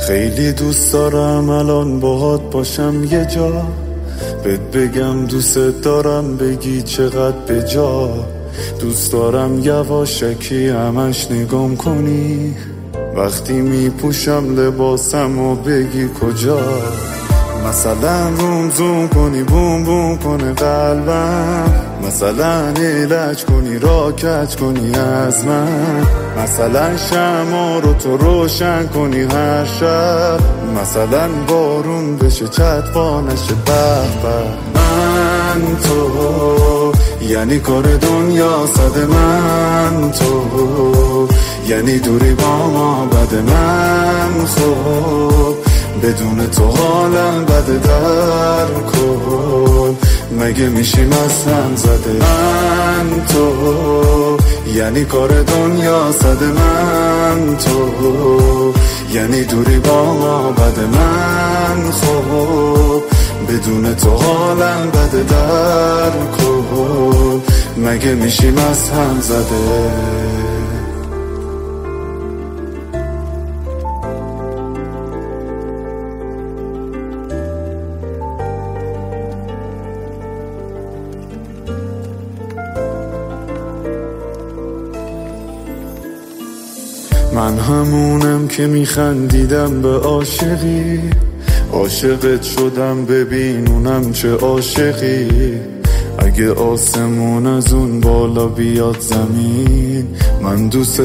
خیلی دوست دارم الان باهات باشم یه جا، بهت بگم دوست دارم بگی چقدر به جا. دوست دارم یواشکی همش نگام کنی وقتی میپوشم لباسم و بگی کجا. مثلا روم زوم کنی بوم بوم کنه قلبم، مثلا علاج کنی را کج کنی از من، مثلا شمع رو تو روشن کنی هر شب، مثلا بارون بشه چتبا نشه به به. من تو یعنی کار دنیا صد من تو، یعنی دوری با ما بد من خب، بدون تو حالم بده در کل، مگه میشیم از هم زده. من تو یعنی کار دنیا صد من تو، یعنی دوری با ما بد من خب، بدون تو حالم بده در کل، مگه میشیم از هم زده. من همونم که میخندیدم به عاشقی، عاشقت شدم ببین اونم چه عاشقی. اگه آسمون از اون بالا بیاد زمین، من دوست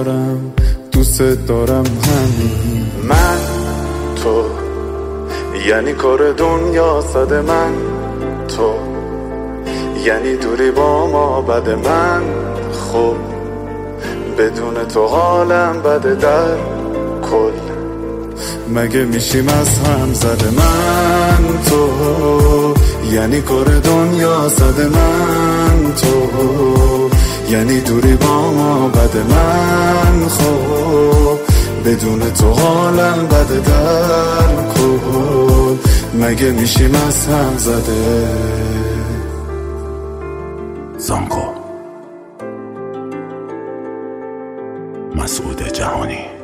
دارم همین. من تو یعنی کار دنیا صد من تو، یعنی دوری با ما بد من خب، بدون تو حالم بده در کل، مگه میشیم از هم زده. من تو یعنی کار دنیا صد من تو، یعنی دوری با ما بد من خب، بدون تو حالم بده در کل، مگه میشیم از هم زده. زانکو مسعود جهانی.